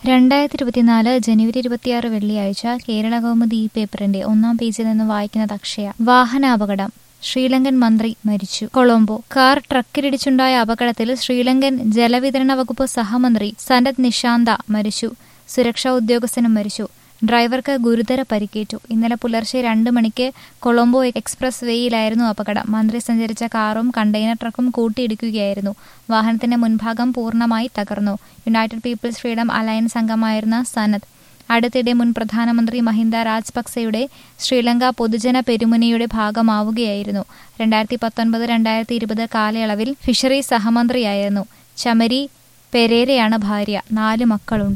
2024 ജനുവരി 26 വെള്ളിയാഴ്ച കേരളകൗമുദി ഈ പേപ്പറിന്റെ ഒന്നാം പേജിൽ നിന്ന് വായിക്കുന്നത് അക്ഷയ. വാഹനാപകടം, ശ്രീലങ്കൻ മന്ത്രി മരിച്ചു. കൊളംബോ. കാർ ട്രക്കിലിടിച്ചുണ്ടായ അപകടത്തിൽ ശ്രീലങ്കൻ ജലവിതരണ വകുപ്പ് സഹമന്ത്രി സനത് നിഷാന്ത മരിച്ചു. സുരക്ഷാ ഉദ്യോഗസ്ഥനും മരിച്ചു. ഡ്രൈവർക്ക് ഗുരുതര പരിക്കേറ്റു. ഇന്നലെ പുലർച്ചെ 2 മണിക്ക് കൊളംബോ എക്സ്പ്രസ് വേയിലായിരുന്നു അപകടം. മന്ത്രി സഞ്ചരിച്ച കാറും കണ്ടെയ്നർ ട്രക്കും കൂട്ടിയിടിക്കുകയായിരുന്നു. വാഹനത്തിന്റെ മുൻഭാഗം പൂർണ്ണമായി തകർന്നു. യുണൈറ്റഡ് പീപ്പിൾസ് ഫ്രീഡം അലയൻസ് അംഗമായിരുന്ന സനത് അടുത്തിടെ മുൻ പ്രധാനമന്ത്രി മഹിന്ദ രാജപക്സെയുടെ ശ്രീലങ്ക പൊതുജന പെരുമുനയുടെ ഭാഗമാവുകയായിരുന്നു. 2019-2020 കാലയളവിൽ ഫിഷറീസ് സഹമന്ത്രിയായിരുന്നു. ചമരി പെരേരയാണ് ഭാര്യ. 4 മക്കളുണ്ട്.